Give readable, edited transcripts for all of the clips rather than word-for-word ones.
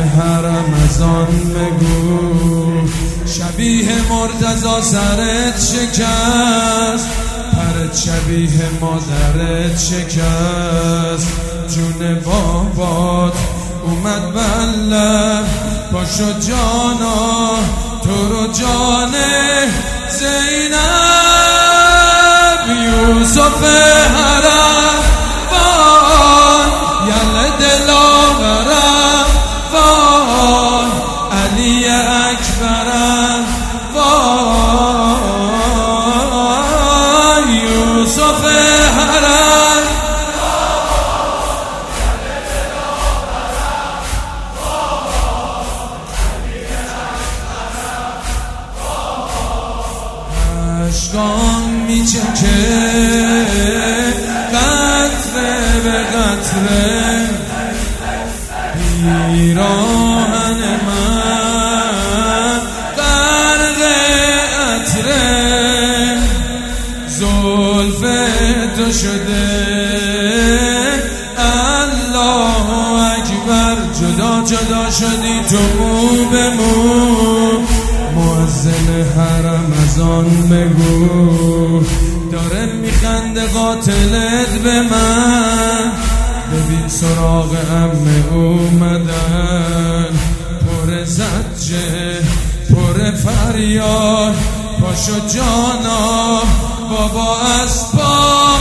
حرم از آن بگو. شبیه مرتضی سرت شکست، پرت شبیه مادرت شکست. جون بابات اومد بله، پاشو جانا تو رو جان زینب. یوسف حرم وای، یل دلاورم وای، علی اکبرم وای. یوسف حرم اشکام میچکه قطره به قطره، پیراهن من غرق عطره. زلف تو شده الله اکبر، جدا جدا شدی تو مو به مو. مؤذن حرم از آن بگو، داره میخنده قاتلت به من. ببین سراغ عمه اومدن، پر زجه پر فریاد. پاشو جانا بابا از پا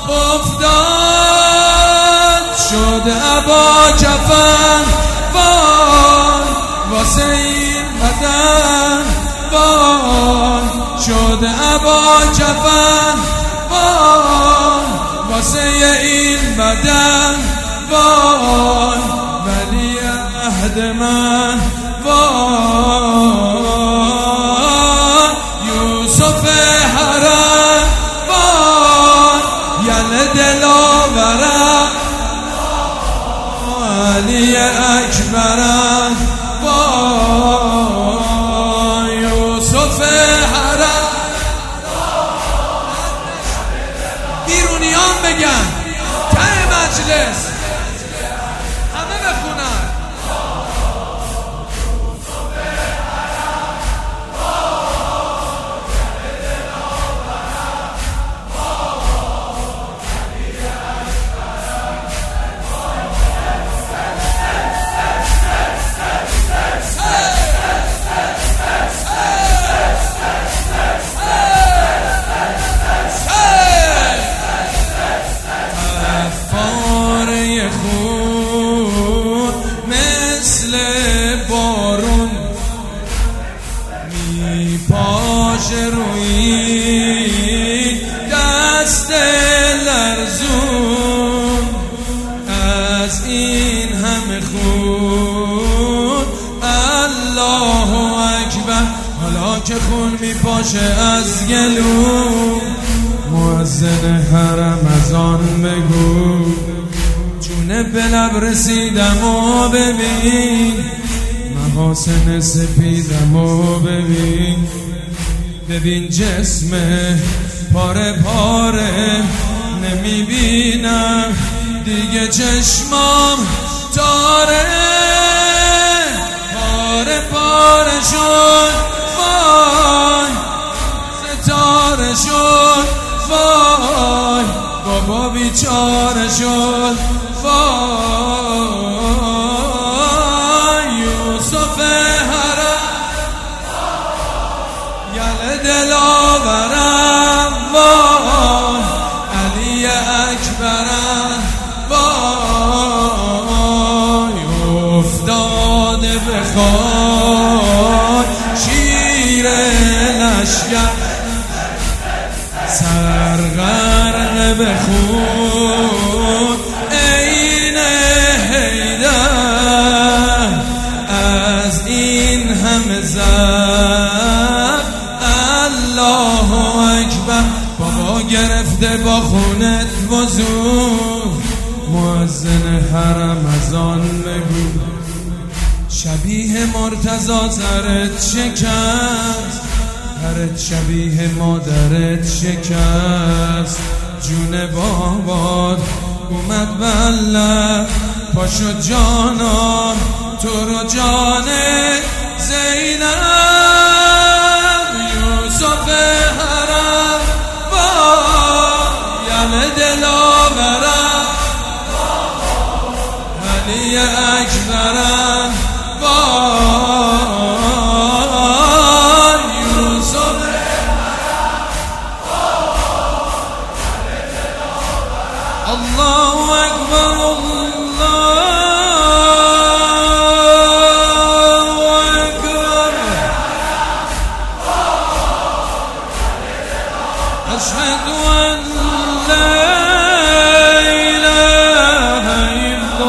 افتاد، شد ابا کفن وای، واسه این بدن وای. شد ابا کفن وای، واسه این بدن وای. ولی عهد من وای. یوسف حرم وای، یل دلاورم علی اکبرم وای. یوسف حرم بیرونیان بگن ته مجلس همه بخونن. بارون میپاشه روی دست لرزون، از این همه خون الله اکبر. حالا که خون میپاشه از گلو، مؤذن حرم از آن بگو. جون به لب رسیدم و ببین، محاسن سپیدم و ببین. ببین جسم پاره پاره، نمیبینم دیگه چشمام تاره. پاره پاره شد وای، ستاره شد وای. بابا بیچاره شد وای. یوسف حرم یل دلاورم وای، علی اکبرم وای. افتاده به خاک شیر لشگر، سرغرق به خون عین حیدر. از این همه زب الله اکبر. بابا گرفته با خونت وضو، مؤذن حرم از آن بگو. شبیه مرتضی سرت شکست، پرت شبیه مادرت شکست. جون بابات اومد بله، پاشو جانا تو رو جان زینب یوسف حرم باید دلاورم علی اکبرم یوسف الله اکبر أشهد أن لا إله إلا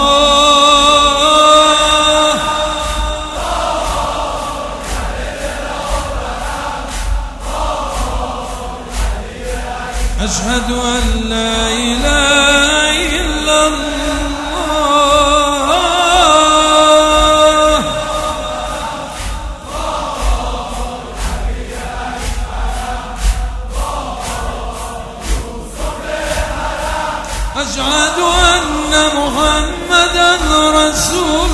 الله أشهد أن لا إله إلا الله أشهد أن محمدا رسول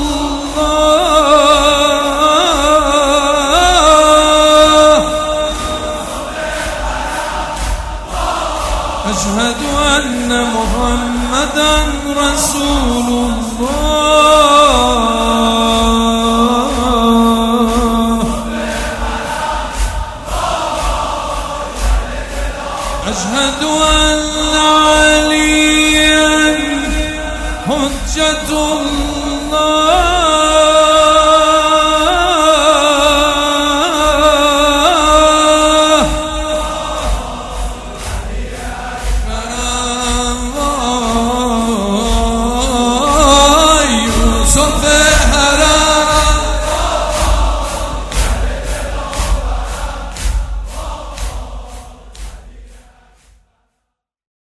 الله أشهد أن محمدا رسول الله أشهد أن عليا حجة